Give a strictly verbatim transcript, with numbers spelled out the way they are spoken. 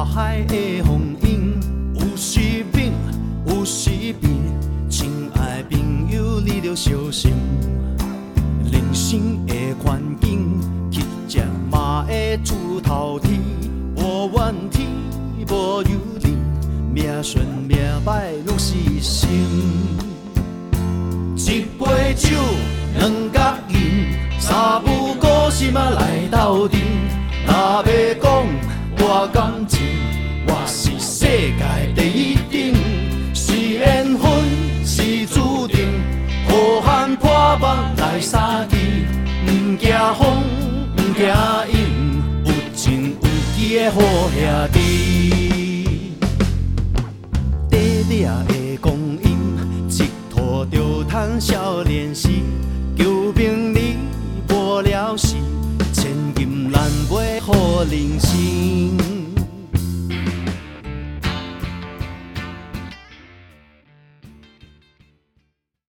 海的风涌，有时猛，有时变，亲爱的朋友，你着小心。人生的环境，乞食嘛会出头天，无怨天，无尤人，命顺命歹拢是心。一杯酒，两角银，三不五时嘛来斗阵。若要讲我感情，我是世界第一等。是缘分，是注定，好汉破腹来相见。唔惊风，唔惊影，有情有义的好兄弟。短短的光阴，一吐就赚少年时。求名利无了时，千金难买好人生。